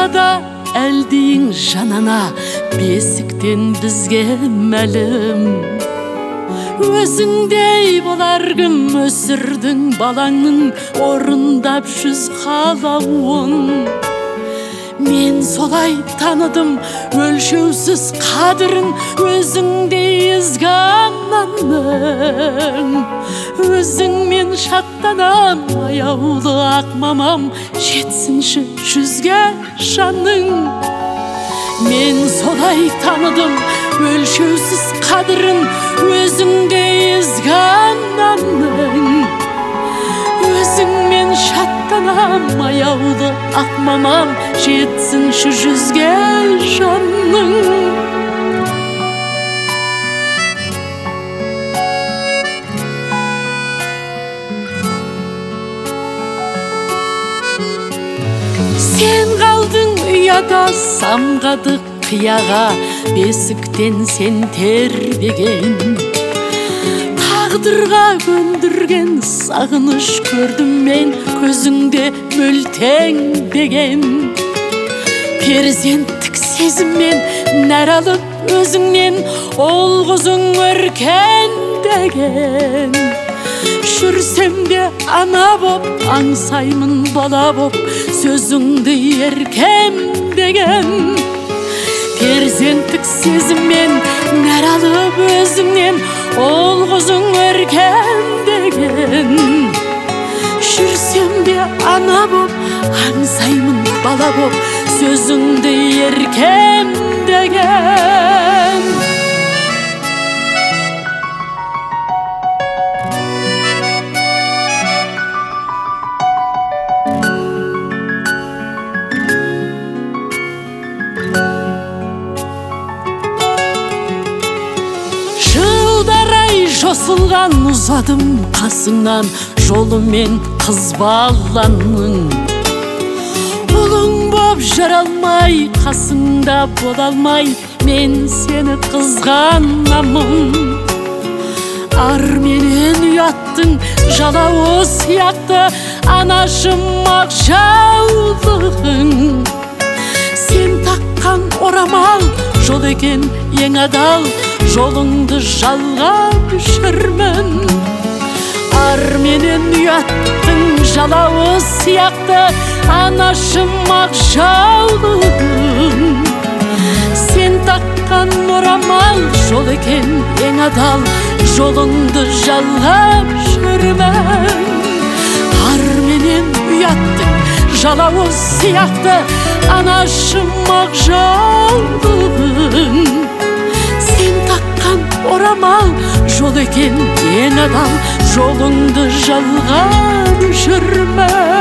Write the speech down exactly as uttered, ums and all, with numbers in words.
да әлдейің жанана, бесіктен бізге мәлім. Өзіңдей болар кім өсірдің балаңның, орындап жүз қалауын. Мен солай таныдым өлшеусіз қадірін, өзіңдей ізгі ананың. Өзіңмен шаттанам, аяулы ақ мамам, жетсінші жүзге жаның. Мен солай таныдым өлшеусіз қадірін, өзіңдей ізгі ананың. Өзіңмен шаттанам, аяулы ақ мамам, жетсінші жүзге жаның. Сен қалдың ұяда, самғады қияға, бесіктен сен тербеген. Тағдырға көндірген сағыныш көрдім мен, көзіңде мөлтеңдеген. Перзенттік сезіммен нәр алып өзіңнен, ол қызың өркендеген. Жүрсем де ана боп, аңсаймын бала боп, сөзіңді еркемдеген. Перзенттік сезіммен нәр алып өзіңнен, ол қызың өркендеген. Жүрсем де ана боп, аңсаймын бала боп, сөзіңді еркемдеген. Жосылған ұзадым қасыңнан, жолымен қыз баланың. Ұлың боп жаралмай, қасыңда болалмай, мен сені қызғанамын. Ар менен ұяттың жалауы сияқты, анашым ақ жаулығың. Сен таққан орамал жол екен ең адал, жолыңды жалғап жүрмін. Ар менен ұяттың жалауы сияқты, анашым ақ жаулығың. Сен таққан орамал жол екен ең адал, жолыңды жалғап жүрмін. Ар менен ұяттың жалауы сияқты, анашым ақ жаулығың. Сен таққан орамал жол екен ең адал, жолыңды жалғап жүрмін.